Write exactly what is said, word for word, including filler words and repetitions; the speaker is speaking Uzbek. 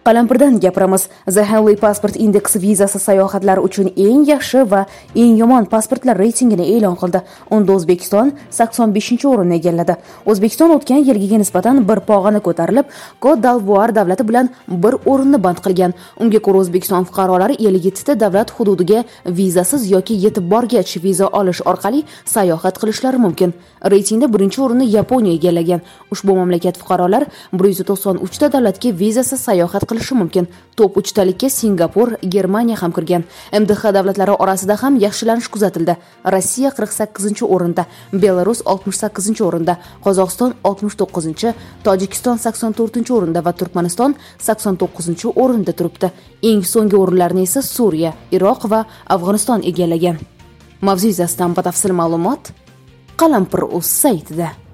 Qalampirdan gapiramiz. The Henley Passport Index vizasi sayohatlar uchun eng yaxshi va eng yomon pasportlar reytingini e'lon qildi. Unda O'zbekiston sakson beshinchi o'rinni egalladi. O'zbekiston o'tgan yilgiga nisbatan bir pog'ona ko'tarilib, Côte d'Ivoire davlati bilan bir o'rinni band qilgan. Unga ko'ra O'zbekiston fuqarolari ellik yetti ta davlat hududiga vizasiz yoki yetib borgach viza olish orqali sayohat qilishlari mumkin. Reytingda birinchi o'rinni Yaponiya egallagan. Ushbu mamlakat fuqarolar bir yuz to'qson uch ta davlatga vizasiz sayohat qilishi mumkin. Top uch talikka Singapur, Germaniya ham kirgan. M D H davlatlari orasida ham yaxshilanish kuzatildi. Rossiya qirq sakkizinchi o'rinda, Belarus oltmish sakkizinchi o'rinda, Qozog'iston oltmish to'qqizinchi, Tojikiston sakson to'rtinchi o'rinda va Turkmaniston sakson to'qqizinchi o'rinda turibdi. Eng so'nggi o'rinlarni esa Suriya, Iroq va Afg'oniston egallagan. Mavzu yuzasidan batafsil ma'lumot Qalampir.uz saytida.